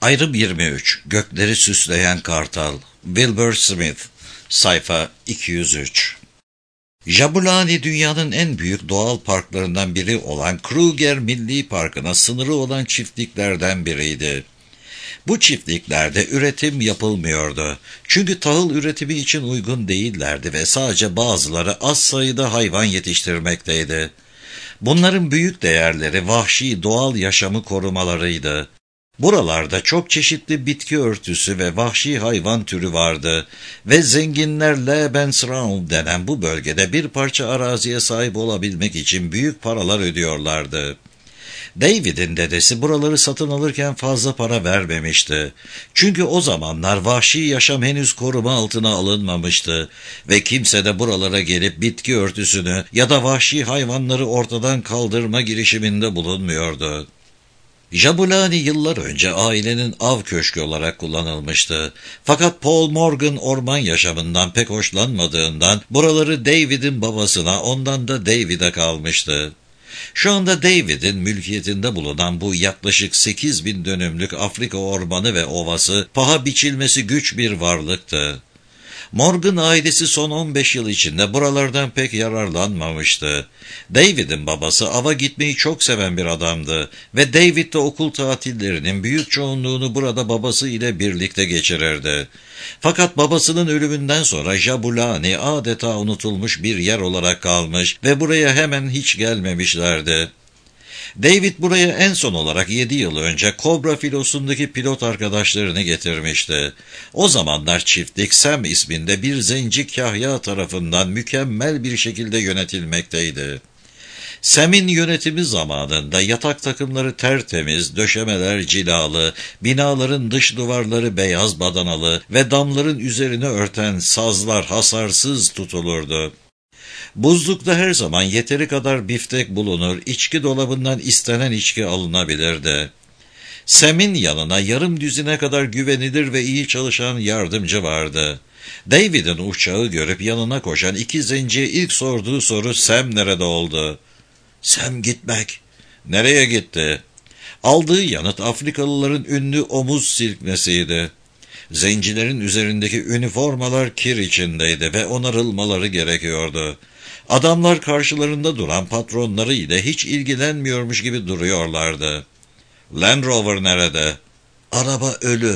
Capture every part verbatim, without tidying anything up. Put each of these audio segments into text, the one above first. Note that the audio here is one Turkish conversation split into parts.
Ayrım yirmi üç. Gökleri süsleyen kartal. Wilbur Smith. Sayfa iki yüz üç. Jabulani dünyanın en büyük doğal parklarından biri olan Kruger Milli Parkı'na sınırı olan çiftliklerden biriydi. Bu çiftliklerde üretim yapılmıyordu. Çünkü tahıl üretimi için uygun değillerdi ve sadece bazıları az sayıda hayvan yetiştirmekteydi. Bunların büyük değerleri vahşi doğal yaşamı korumalarıydı. Buralarda çok çeşitli bitki örtüsü ve vahşi hayvan türü vardı ve zenginler Lebensraum denen bu bölgede bir parça araziye sahip olabilmek için büyük paralar ödüyorlardı. David'in dedesi buraları satın alırken fazla para vermemişti. Çünkü o zamanlar vahşi yaşam henüz koruma altına alınmamıştı ve kimse de buralara gelip bitki örtüsünü ya da vahşi hayvanları ortadan kaldırma girişiminde bulunmuyordu. Jabulani yıllar önce ailenin av köşkü olarak kullanılmıştı. Fakat Paul Morgan orman yaşamından pek hoşlanmadığından buraları David'in babasına, ondan da David'e kalmıştı. Şu anda David'in mülkiyetinde bulunan bu yaklaşık sekiz bin dönümlük Afrika ormanı ve ovası paha biçilmesi güç bir varlıktı. Morgan ailesi son on beş yıl içinde buralardan pek yararlanmamıştı. David'in babası ava gitmeyi çok seven bir adamdı ve David de okul tatillerinin büyük çoğunluğunu burada babası ile birlikte geçirirdi. Fakat babasının ölümünden sonra Jabulani adeta unutulmuş bir yer olarak kalmış ve buraya hemen hiç gelmemişlerdi. David buraya en son olarak yedi yıl önce Kobra filosundaki pilot arkadaşlarını getirmişti. O zamanlar çiftlik Sam isminde bir zenci kahya tarafından mükemmel bir şekilde yönetilmekteydi. Sam'in yönetimi zamanında yatak takımları tertemiz, döşemeler cilalı, binaların dış duvarları beyaz badanalı ve damların üzerine örten sazlar hasarsız tutulurdu. Buzlukta her zaman yeteri kadar biftek bulunur, içki dolabından istenen içki alınabilirdi. Sam'in yanına yarım düzine kadar güvenilir ve iyi çalışan yardımcı vardı. David'in uçağı görüp yanına koşan iki zenciye ilk sorduğu soru Sam nerede oldu? Sam gitmek. Nereye gitti? Aldığı yanıt Afrikalıların ünlü omuz silkmesiydi. Zencilerin üzerindeki üniformalar kir içindeydi ve onarılmaları gerekiyordu. Adamlar karşılarında duran patronları ile hiç ilgilenmiyormuş gibi duruyorlardı. Land Rover nerede? Araba ölü.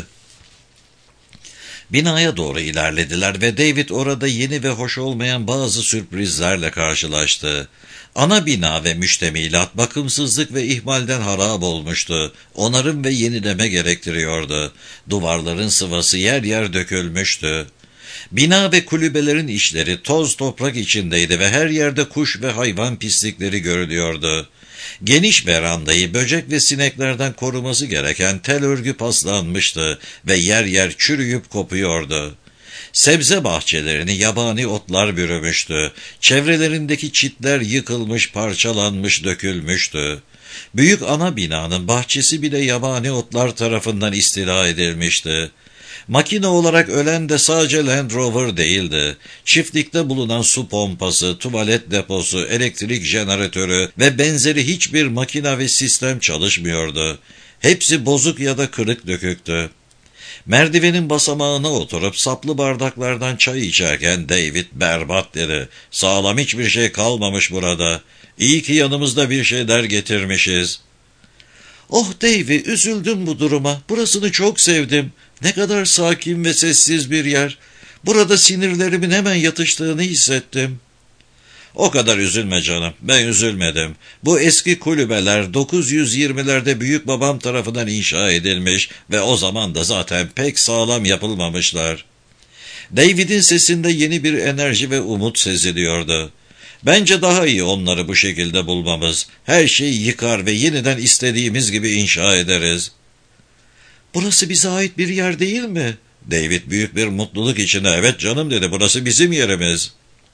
Binaya doğru ilerlediler ve David orada yeni ve hoş olmayan bazı sürprizlerle karşılaştı. Ana bina ve müştemilat bakımsızlık ve ihmalden harap olmuştu. Onarım ve yenileme gerektiriyordu. Duvarların sıvası yer yer dökülmüştü. Bina ve kulübelerin içleri toz toprak içindeydi ve her yerde kuş ve hayvan pislikleri görülüyordu. Geniş verandayı böcek ve sineklerden koruması gereken tel örgü paslanmıştı ve yer yer çürüyüp kopuyordu. Sebze bahçelerini yabani otlar bürümüştü. Çevrelerindeki çitler yıkılmış, parçalanmış, dökülmüştü. Büyük ana binanın bahçesi bile yabani otlar tarafından istila edilmişti. Makine olarak ölen de sadece Land Rover değildi. Çiftlikte bulunan su pompası, tuvalet deposu, elektrik jeneratörü ve benzeri hiçbir makine ve sistem çalışmıyordu. Hepsi bozuk ya da kırık döküktü. Merdivenin basamağına oturup saplı bardaklardan çay içerken David berbat dedi. Sağlam hiçbir şey kalmamış burada. İyi ki yanımızda bir şeyler getirmişiz. Oh David, üzüldüm bu duruma. Burasını çok sevdim. Ne kadar sakin ve sessiz bir yer. Burada sinirlerimin hemen yatıştığını hissettim. O kadar üzülme canım, ben üzülmedim. Bu eski kulübeler dokuz yüz yirmilerde büyük babam tarafından inşa edilmiş ve o zaman da zaten pek sağlam yapılmamışlar. David'in sesinde yeni bir enerji ve umut seziliyordu. Bence daha iyi onları bu şekilde bulmamız. Her şeyi yıkar ve yeniden istediğimiz gibi inşa ederiz. Burası bize ait bir yer değil mi? David büyük bir mutluluk içinde evet canım dedi, burası bizim yerimiz.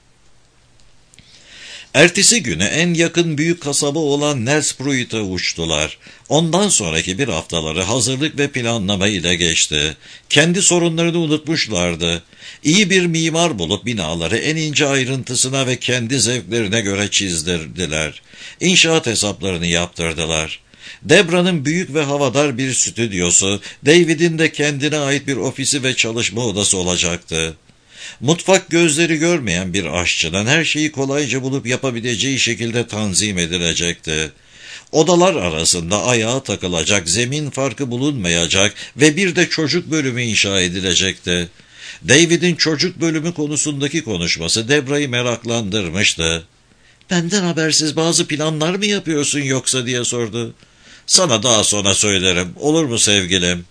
Ertesi günü en yakın büyük kasaba olan Nelspruit'e uçtular. Ondan sonraki bir haftaları hazırlık ve planlama ile geçti. Kendi sorunlarını unutmuşlardı. İyi bir mimar bulup binaları en ince ayrıntısına ve kendi zevklerine göre çizdirdiler. İnşaat hesaplarını yaptırdılar. Debra'nın büyük ve havadar bir stüdyosu, David'in de kendine ait bir ofisi ve çalışma odası olacaktı. Mutfak gözleri görmeyen bir aşçının her şeyi kolayca bulup yapabileceği şekilde tanzim edilecekti. Odalar arasında ayağa takılacak, zemin farkı bulunmayacak ve bir de çocuk bölümü inşa edilecekti. David'in çocuk bölümü konusundaki konuşması Debra'yı meraklandırmıştı. "Benden habersiz bazı planlar mı yapıyorsun yoksa?" diye sordu. "Sana daha sonra söylerim, olur mu sevgilim?"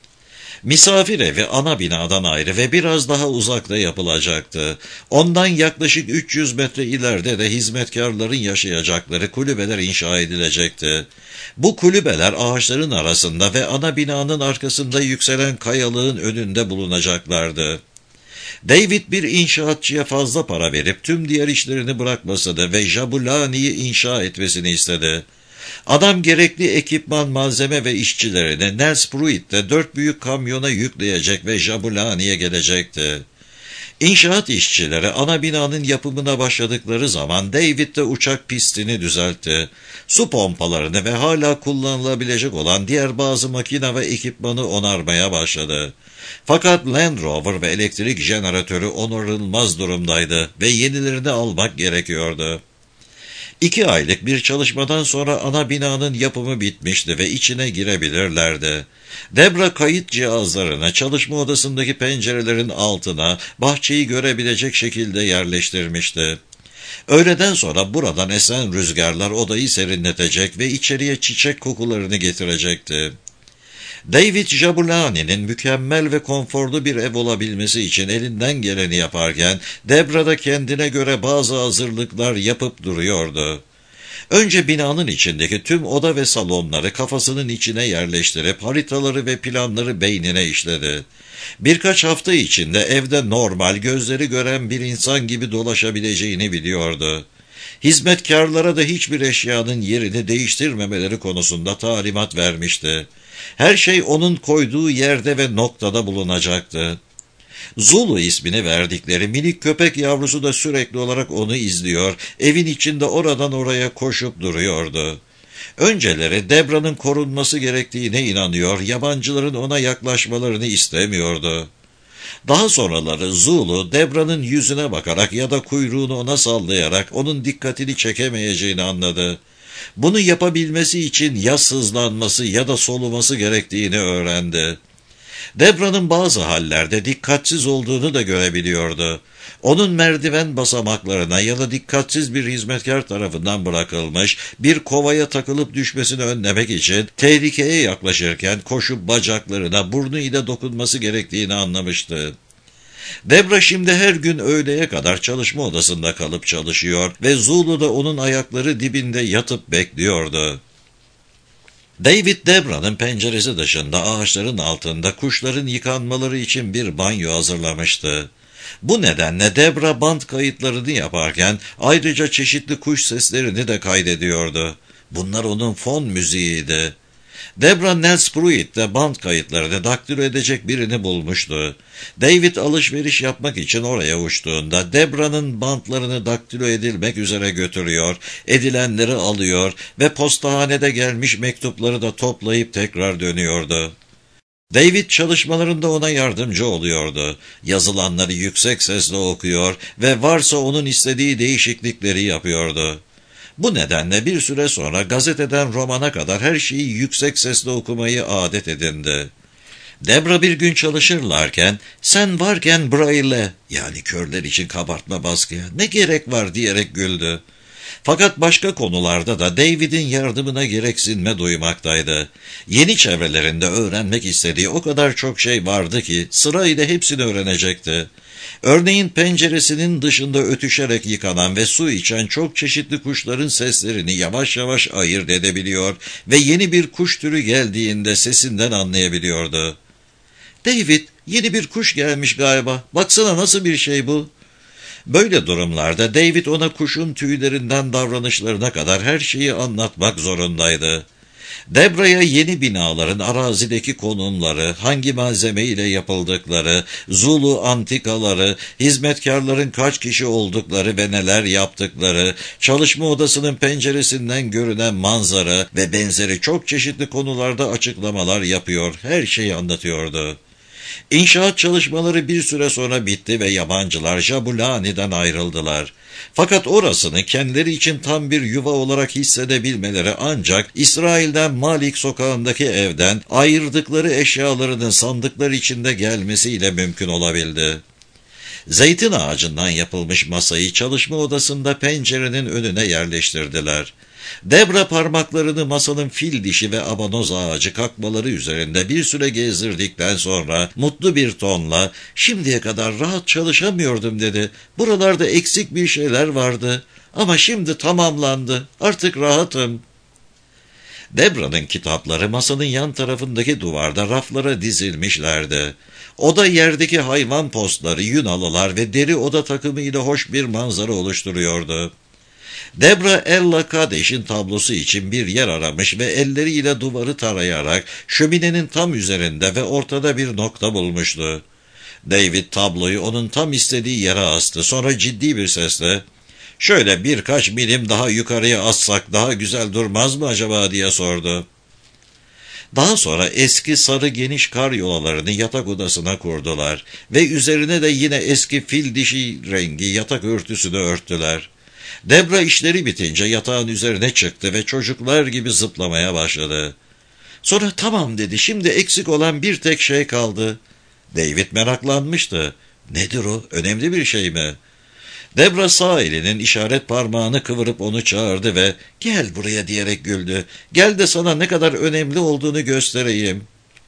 Misafir evi ana binadan ayrı ve biraz daha uzakta yapılacaktı. Ondan yaklaşık üç yüz metre ileride de hizmetkarların yaşayacakları kulübeler inşa edilecekti. Bu kulübeler ağaçların arasında ve ana binanın arkasında yükselen kayalığın önünde bulunacaklardı. David bir inşaatçıya fazla para verip tüm diğer işlerini bırakmasını ve Jabulani'yi inşa etmesini istedi. Adam gerekli ekipman, malzeme ve işçilerini Nels Pruitt'te dört büyük kamyona yükleyecek ve Jabulani'ye gelecekti. İnşaat işçileri ana binanın yapımına başladıkları zaman David de uçak pistini düzeltti. Su pompalarını ve hala kullanılabilecek olan diğer bazı makine ve ekipmanı onarmaya başladı. Fakat Land Rover ve elektrik jeneratörü onarılmaz durumdaydı ve yenilerini almak gerekiyordu. İki aylık bir çalışmadan sonra ana binanın yapımı bitmişti ve içine girebilirlerdi. Debra kayıt cihazlarını çalışma odasındaki pencerelerin altına, bahçeyi görebilecek şekilde yerleştirmişti. Öğleden sonra buradan esen rüzgarlar odayı serinletecek ve içeriye çiçek kokularını getirecekti. David Jabulani'nin mükemmel ve konforlu bir ev olabilmesi için elinden geleni yaparken, Debra da kendine göre bazı hazırlıklar yapıp duruyordu. Önce binanın içindeki tüm oda ve salonları kafasının içine yerleştirip haritaları ve planları beynine işledi. Birkaç hafta içinde evde normal, gözleri gören bir insan gibi dolaşabileceğini biliyordu. Hizmetkarlara da hiçbir eşyanın yerini değiştirmemeleri konusunda talimat vermişti. Her şey onun koyduğu yerde ve noktada bulunacaktı. Zulu ismini verdikleri minik köpek yavrusu da sürekli olarak onu izliyor, evin içinde oradan oraya koşup duruyordu. Önceleri Debra'nın korunması gerektiğine inanıyor, yabancıların ona yaklaşmalarını istemiyordu. Daha sonraları Zulu, Debra'nın yüzüne bakarak ya da kuyruğunu ona sallayarak onun dikkatini çekemeyeceğini anladı. Bunu yapabilmesi için ya sızlanması ya da soluması gerektiğini öğrendi. Debra'nın bazı hallerde dikkatsiz olduğunu da görebiliyordu. Onun merdiven basamaklarına ya da dikkatsiz bir hizmetkar tarafından bırakılmış bir kovaya takılıp düşmesini önlemek için tehlikeye yaklaşırken koşup bacaklarına, burnu ile dokunması gerektiğini anlamıştı. Debra şimdi her gün öğleye kadar çalışma odasında kalıp çalışıyor ve Zulu da onun ayakları dibinde yatıp bekliyordu. David, Debra'nın penceresi dışında ağaçların altında kuşların yıkanmaları için bir banyo hazırlamıştı. Bu nedenle Debra band kayıtlarını yaparken ayrıca çeşitli kuş seslerini de kaydediyordu. Bunlar onun fon müziğiydi. Debra Nels Pruitt'te band kayıtlarını daktilo edecek birini bulmuştu. David alışveriş yapmak için oraya uçtuğunda Debra'nın bantlarını daktilo edilmek üzere götürüyor, edilenleri alıyor ve postahanede gelmiş mektupları da toplayıp tekrar dönüyordu. David çalışmalarında ona yardımcı oluyordu. Yazılanları yüksek sesle okuyor ve varsa onun istediği değişiklikleri yapıyordu. Bu nedenle bir süre sonra gazeteden romana kadar her şeyi yüksek sesle okumayı adet edindi. Debra bir gün çalışırlarken, "Sen varken Braille, yani körler için kabartma baskıya ne gerek var?" diyerek güldü. Fakat başka konularda da David'in yardımına gereksinme duymaktaydı. Yeni çevrelerinde öğrenmek istediği o kadar çok şey vardı ki sırayla hepsini öğrenecekti. Örneğin penceresinin dışında ötüşerek yıkanan ve su içen çok çeşitli kuşların seslerini yavaş yavaş ayırt edebiliyor ve yeni bir kuş türü geldiğinde sesinden anlayabiliyordu. "David, yeni bir kuş gelmiş galiba. Baksana nasıl bir şey bu?" Böyle durumlarda David ona kuşun tüylerinden davranışlarına kadar her şeyi anlatmak zorundaydı. Debra'ya yeni binaların arazideki konumları, hangi malzeme ile yapıldıkları, Zulu antikaları, hizmetkarların kaç kişi oldukları ve neler yaptıkları, çalışma odasının penceresinden görünen manzara ve benzeri çok çeşitli konularda açıklamalar yapıyor, her şeyi anlatıyordu. İnşaat çalışmaları bir süre sonra bitti ve yabancılar Jabulani'den ayrıldılar. Fakat orasını kendileri için tam bir yuva olarak hissedebilmeleri ancak İsrail'den Malik sokağındaki evden ayırdıkları eşyalarının sandıklar içinde gelmesiyle mümkün olabildi. Zeytin ağacından yapılmış masayı çalışma odasında pencerenin önüne yerleştirdiler. Debra parmaklarını masanın fil dişi ve abanoz ağacı kakmaları üzerinde bir süre gezdirdikten sonra mutlu bir tonla "Şimdiye kadar rahat çalışamıyordum," dedi. "Buralarda eksik bir şeyler vardı ama şimdi tamamlandı. Artık rahatım." Debra'nın kitapları masanın yan tarafındaki duvarda raflara dizilmişlerdi. Oda yerdeki hayvan postları, Yunalılar ve deri oda takımı ile hoş bir manzara oluşturuyordu. Debra Ella Kadeş'in tablosu için bir yer aramış ve elleriyle duvarı tarayarak şöminenin tam üzerinde ve ortada bir nokta bulmuştu. David tabloyu onun tam istediği yere astı. Sonra ciddi bir sesle "Şöyle birkaç milim daha yukarıya assak daha güzel durmaz mı acaba?" diye sordu. Daha sonra eski sarı geniş karyolalarını yatak odasına kurdular ve üzerine de yine eski fil dişi rengi yatak örtüsünü örttüler. Debra işleri bitince yatağın üzerine çıktı ve çocuklar gibi zıplamaya başladı. Sonra "Tamam," dedi, "şimdi eksik olan bir tek şey kaldı." David meraklanmıştı. "Nedir o? Önemli bir şey mi?" Debra sağ elinin işaret parmağını kıvırıp onu çağırdı ve "Gel buraya," diyerek güldü. "Gel de sana ne kadar önemli olduğunu göstereyim."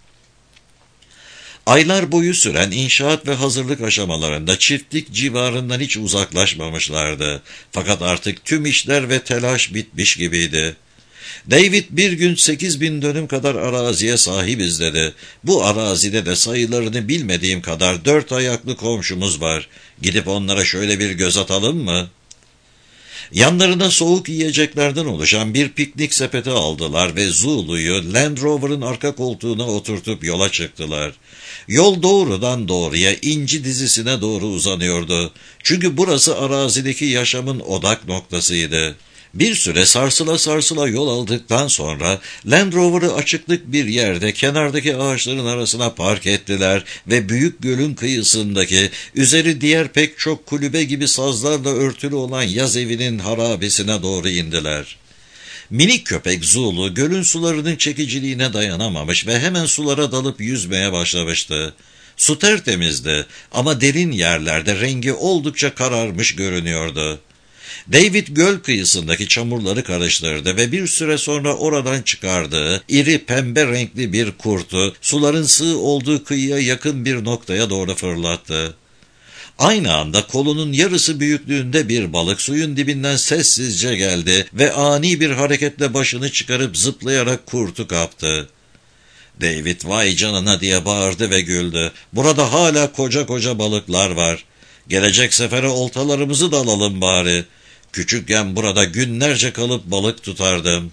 Aylar boyu süren inşaat ve hazırlık aşamalarında çiftlik civarından hiç uzaklaşmamışlardı. Fakat artık tüm işler ve telaş bitmiş gibiydi. David bir gün sekiz bin dönüm kadar araziye sahibiz dedi. "Bu arazide de sayılarını bilmediğim kadar dört ayaklı komşumuz var. Gidip onlara şöyle bir göz atalım mı?" Yanlarına soğuk yiyeceklerden oluşan bir piknik sepeti aldılar ve Zulu'yu Land Rover'ın arka koltuğuna oturtup yola çıktılar. Yol doğrudan doğruya İnci dizisine doğru uzanıyordu. Çünkü burası arazideki yaşamın odak noktasıydı. Bir süre sarsıla sarsıla yol aldıktan sonra Land Rover'ı açıklık bir yerde kenardaki ağaçların arasına park ettiler ve büyük gölün kıyısındaki, üzeri diğer pek çok kulübe gibi sazlarla örtülü olan yaz evinin harabesine doğru indiler. Minik köpek Zulu gölün sularının çekiciliğine dayanamamış ve hemen sulara dalıp yüzmeye başlamıştı. Su tertemizdi ama derin yerlerde rengi oldukça kararmış görünüyordu. David göl kıyısındaki çamurları karıştırdı ve bir süre sonra oradan çıkardığı iri pembe renkli bir kurtu suların sığ olduğu kıyıya yakın bir noktaya doğru fırlattı. Aynı anda kolunun yarısı büyüklüğünde bir balık suyun dibinden sessizce geldi ve ani bir hareketle başını çıkarıp zıplayarak kurtu kaptı. David "Vay canına," diye bağırdı ve güldü. "Burada hala koca koca balıklar var. Gelecek sefere oltalarımızı da alalım bari. Küçükken burada günlerce kalıp balık tutardım."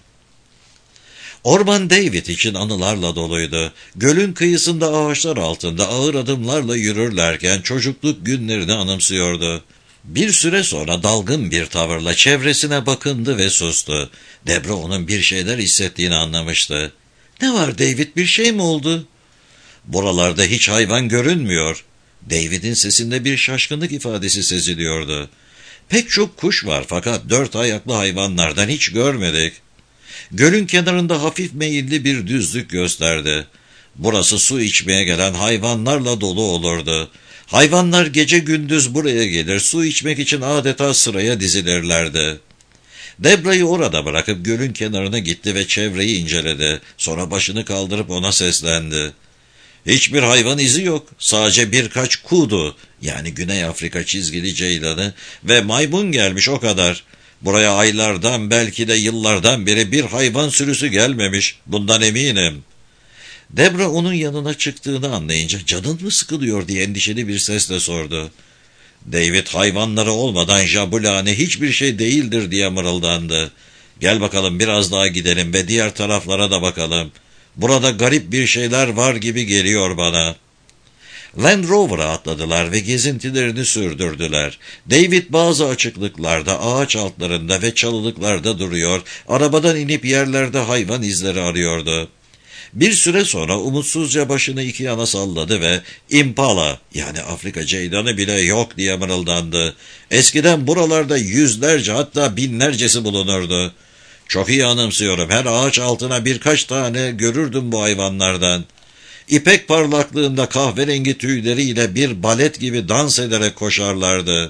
Orman David için anılarla doluydu. Gölün kıyısında ağaçlar altında ağır adımlarla yürürlerken çocukluk günlerini anımsıyordu. Bir süre sonra dalgın bir tavırla çevresine bakındı ve sustu. Debra onun bir şeyler hissettiğini anlamıştı. "Ne var David, bir şey mi oldu?" "Buralarda hiç hayvan görünmüyor." David'in sesinde bir şaşkınlık ifadesi seziliyordu. "Pek çok kuş var fakat dört ayaklı hayvanlardan hiç görmedik." Gölün kenarında hafif meyilli bir düzlük gösterdi. Burası su içmeye gelen hayvanlarla dolu olurdu. Hayvanlar gece gündüz buraya gelir, su içmek için adeta sıraya dizilirlerdi. Debra'yı orada bırakıp gölün kenarına gitti ve çevreyi inceledi. Sonra başını kaldırıp ona seslendi. "Hiçbir hayvan izi yok. Sadece birkaç kudu, yani Güney Afrika çizgili ceylanı ve maymun gelmiş, o kadar. Buraya aylardan, belki de yıllardan beri bir hayvan sürüsü gelmemiş. Bundan eminim." Debra onun yanına çıktığını anlayınca "Canın mı sıkılıyor?" diye endişeli bir sesle sordu. David "Hayvanları olmadan Jabulani hiçbir şey değildir," diye mırıldandı. Gel bakalım biraz daha gidelim ve diğer taraflara da bakalım. Burada garip bir şeyler var gibi geliyor bana. Land Rover'a atladılar ve gezintilerini sürdürdüler. David bazı açıklıklarda, ağaç altlarında ve çalılıklarda duruyor, arabadan inip yerlerde hayvan izleri arıyordu. Bir süre sonra umutsuzca başını iki yana salladı ve impala, yani Afrika ceylanı bile yok diye mırıldandı. Eskiden buralarda yüzlerce, hatta binlercesi bulunurdu. Çok iyi anımsıyorum, her ağaç altına birkaç tane görürdüm bu hayvanlardan. İpek parlaklığında kahverengi tüyleriyle bir balet gibi dans ederek koşarlardı.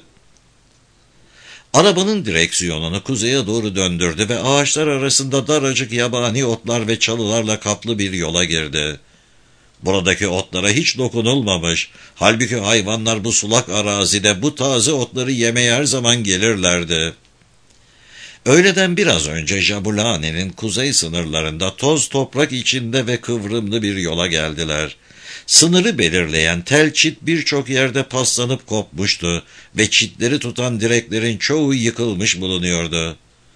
Arabanın direksiyonunu kuzeye doğru döndürdü ve ağaçlar arasında daracık yabani otlar ve çalılarla kaplı bir yola girdi. Buradaki otlara hiç dokunulmamış, halbuki hayvanlar bu sulak arazide bu taze otları yemeye her zaman gelirlerdi. Öğleden biraz önce Jabulane'nin kuzey sınırlarında toz toprak içinde ve kıvrımlı bir yola geldiler. Sınırı belirleyen tel çit birçok yerde paslanıp kopmuştu ve çitleri tutan direklerin çoğu yıkılmış bulunuyordu.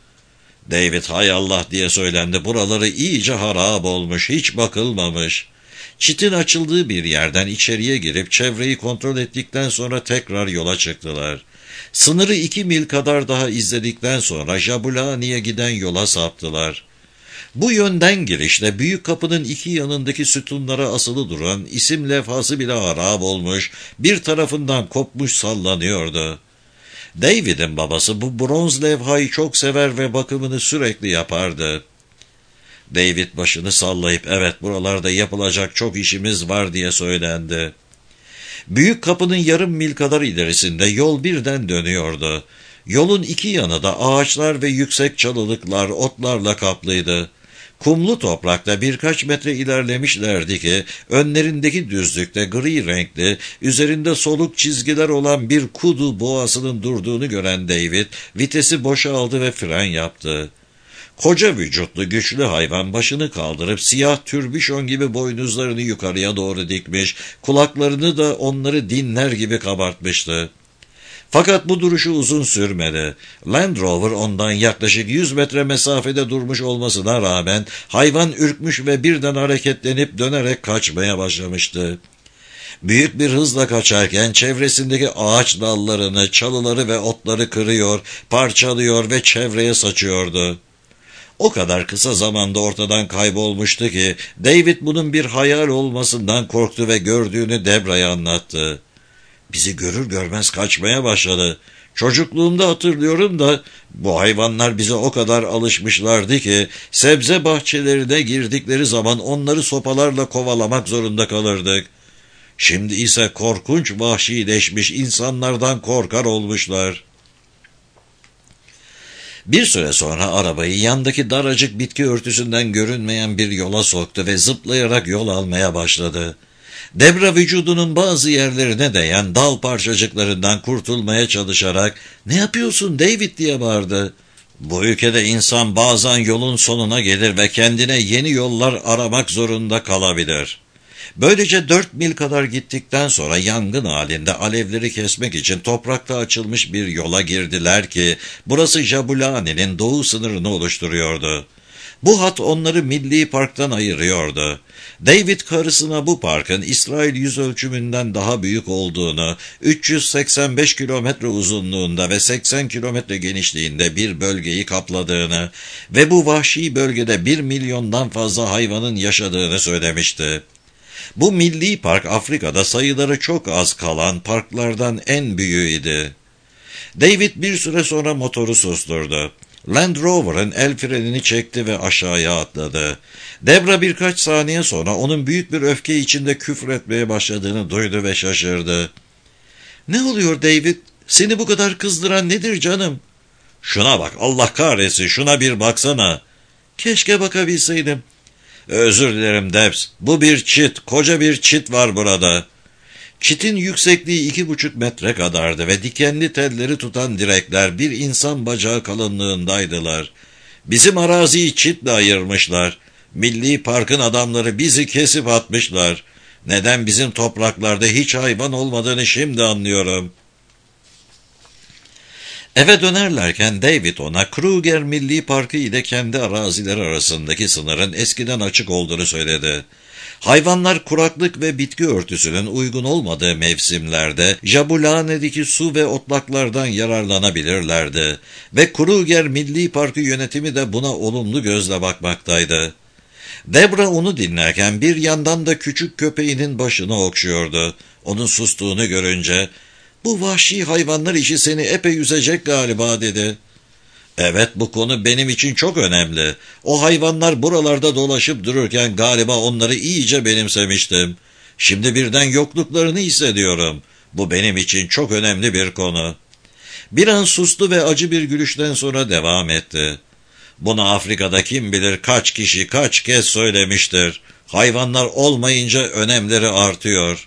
David hay Allah diye söylendi, buraları iyice harap olmuş, hiç bakılmamış. Çitin açıldığı bir yerden içeriye girip çevreyi kontrol ettikten sonra tekrar yola çıktılar. Sınırı iki mil kadar daha izledikten sonra Jabulane'ye giden yola saptılar. Bu yönden girişte büyük kapının iki yanındaki sütunlara asılı duran isim levhası bile harap olmuş, bir tarafından kopmuş sallanıyordu. David'in babası bu bronz levhayı çok sever ve bakımını sürekli yapardı. David başını sallayıp evet buralarda yapılacak çok işimiz var diye söylendi. Büyük kapının yarım mil kadar ilerisinde yol birden dönüyordu. Yolun iki yanı da ağaçlar ve yüksek çalılıklar, otlarla kaplıydı. Kumlu toprakta birkaç metre ilerlemişlerdi ki önlerindeki düzlükte gri renkli, üzerinde soluk çizgiler olan bir kudu boğasının durduğunu gören David vitesi boşa aldı ve fren yaptı. Koca vücutlu güçlü hayvan başını kaldırıp siyah türbüşon gibi boynuzlarını yukarıya doğru dikmiş, kulaklarını da onları dinler gibi kabartmıştı. Fakat bu duruşu uzun sürmedi. Land Rover ondan yaklaşık yüz metre mesafede durmuş olmasına rağmen hayvan ürkmüş ve birden hareketlenip dönerek kaçmaya başlamıştı. Büyük bir hızla kaçarken çevresindeki ağaç dallarını, çalıları ve otları kırıyor, parçalıyor ve çevreye saçıyordu. O kadar kısa zamanda ortadan kaybolmuştu ki David bunun bir hayal olmasından korktu ve gördüğünü Debra'ya anlattı. Bizi görür görmez kaçmaya başladı. Çocukluğumda hatırlıyorum da bu hayvanlar bize o kadar alışmışlardı ki sebze bahçelerine girdikleri zaman onları sopalarla kovalamak zorunda kalırdık. Şimdi ise korkunç vahşileşmiş, insanlardan korkar olmuşlar. Bir süre sonra arabayı yandaki daracık bitki örtüsünden görünmeyen bir yola soktu ve zıplayarak yol almaya başladı. Debra vücudunun bazı yerlerine değen dal parçacıklarından kurtulmaya çalışarak "Ne yapıyorsun David?" diye bağırdı. Bu ülkede insan bazen yolun sonuna gelir ve kendine yeni yollar aramak zorunda kalabilir. Böylece dört mil kadar gittikten sonra yangın halinde alevleri kesmek için toprakta açılmış bir yola girdiler ki burası Jabulane'nin doğu sınırını oluşturuyordu. Bu hat onları Milli Park'tan ayırıyordu. David karısına bu parkın İsrail yüzölçümünden daha büyük olduğunu, üç yüz seksen beş kilometre uzunluğunda ve seksen kilometre genişliğinde bir bölgeyi kapladığını ve bu vahşi bölgede bir milyondan fazla hayvanın yaşadığını söylemişti. Bu milli park Afrika'da sayıları çok az kalan parklardan en büyüğüydü. David bir süre sonra motoru susturdu. Land Rover'ın el frenini çekti ve aşağıya atladı. Debra birkaç saniye sonra onun büyük bir öfke içinde küfretmeye başladığını duydu ve şaşırdı. "Ne oluyor David? Seni bu kadar kızdıran nedir canım?" "Şuna bak, Allah kahretsin, şuna bir baksana." "Keşke bakabilseydim." "Özür dilerim Debs, bu bir çit, koca bir çit var burada." Çitin yüksekliği iki buçuk metre kadardı ve dikenli telleri tutan direkler bir insan bacağı kalınlığındaydılar. "Bizim araziyi çitle ayırmışlar. Milli Park'ın adamları bizi kesip atmışlar. Neden bizim topraklarda hiç hayvan olmadığını şimdi anlıyorum." Eve dönerlerken David ona Kruger Milli Parkı ile kendi arazileri arasındaki sınırın eskiden açık olduğunu söyledi. Hayvanlar kuraklık ve bitki örtüsünün uygun olmadığı mevsimlerde Jabulane'deki su ve otlaklardan yararlanabilirlerdi ve Kruger Milli Parkı yönetimi de buna olumlu gözle bakmaktaydı. Debra onu dinlerken bir yandan da küçük köpeğinin başını okşuyordu. Onun sustuğunu görünce, "Bu vahşi hayvanlar işi seni epey üzecek galiba," dedi. "Evet, bu konu benim için çok önemli. O hayvanlar buralarda dolaşıp dururken galiba onları iyice benimsemiştim. Şimdi birden yokluklarını hissediyorum. Bu benim için çok önemli bir konu." Bir an sustu ve acı bir gülüşten sonra devam etti. "Bunu Afrika'da kim bilir kaç kişi kaç kez söylemiştir. Hayvanlar olmayınca önemleri artıyor."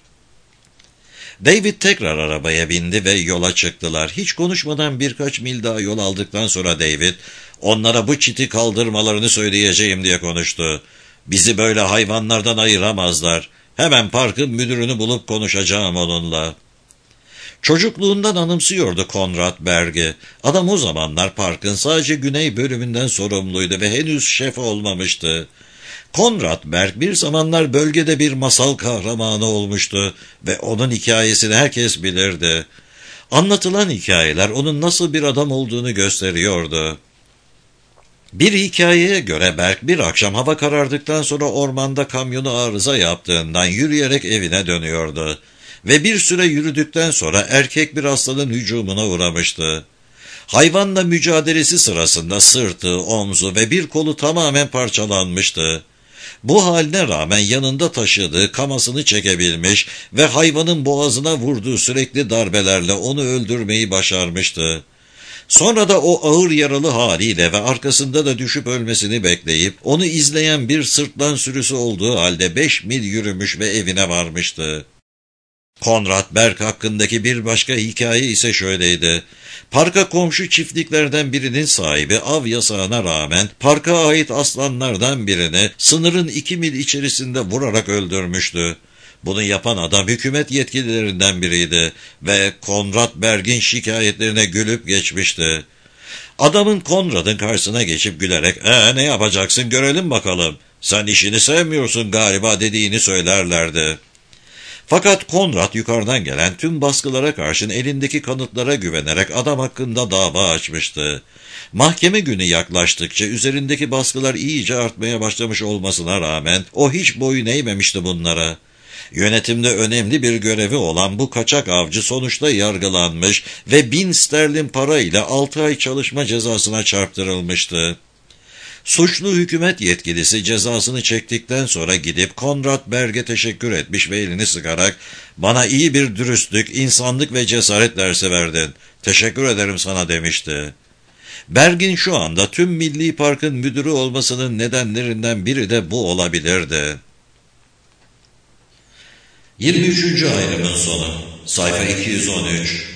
David tekrar arabaya bindi ve yola çıktılar. Hiç konuşmadan birkaç mil daha yol aldıktan sonra David, "Onlara bu çiti kaldırmalarını söyleyeceğim," diye konuştu. "Bizi böyle hayvanlardan ayıramazlar. Hemen parkın müdürünü bulup konuşacağım onunla." Çocukluğundan anımsıyordu Konrad Berg'i. Adam o zamanlar parkın sadece güney bölümünden sorumluydu ve henüz şef olmamıştı. Konrad Berg bir zamanlar bölgede bir masal kahramanı olmuştu ve onun hikayesini herkes bilirdi. Anlatılan hikayeler onun nasıl bir adam olduğunu gösteriyordu. Bir hikayeye göre Berg bir akşam hava karardıktan sonra ormanda kamyonu arıza yaptığından yürüyerek evine dönüyordu. Ve bir süre yürüdükten sonra erkek bir aslanın hücumuna uğramıştı. Hayvanla mücadelesi sırasında sırtı, omzu ve bir kolu tamamen parçalanmıştı. Bu haline rağmen yanında taşıdığı kamasını çekebilmiş ve hayvanın boğazına vurduğu sürekli darbelerle onu öldürmeyi başarmıştı. Sonra da o ağır yaralı haliyle ve arkasında da düşüp ölmesini bekleyip onu izleyen bir sırtlan sürüsü olduğu halde beş mil yürümüş ve evine varmıştı. Konrad Berg hakkındaki bir başka hikaye ise şöyleydi. Parka komşu çiftliklerden birinin sahibi av yasağına rağmen parka ait aslanlardan birini sınırın iki mil içerisinde vurarak öldürmüştü. Bunu yapan adam hükümet yetkililerinden biriydi ve Konrad Berg'in şikayetlerine gülüp geçmişti. Adamın Konrad'ın karşısına geçip gülerek "Ee, ne yapacaksın görelim bakalım. Sen işini sevmiyorsun galiba," dediğini söylerlerdi. Fakat Konrad yukarıdan gelen tüm baskılara karşın elindeki kanıtlara güvenerek adam hakkında dava açmıştı. Mahkeme günü yaklaştıkça üzerindeki baskılar iyice artmaya başlamış olmasına rağmen o hiç boyun eğmemişti bunlara. Yönetimde önemli bir görevi olan bu kaçak avcı sonuçta yargılanmış ve bin sterlin para ile altı ay çalışma cezasına çarptırılmıştı. Suçlu hükümet yetkilisi cezasını çektikten sonra gidip Konrad Berg'e teşekkür etmiş ve elini sıkarak "Bana iyi bir dürüstlük, insanlık ve cesaret dersi verdin. Teşekkür ederim sana," demişti. Berg'in şu anda tüm Milli Park'ın müdürü olmasının nedenlerinden biri de bu olabilirdi. yirmi üçüncü ayrımın sonu. Sayfa iki yüz on üç.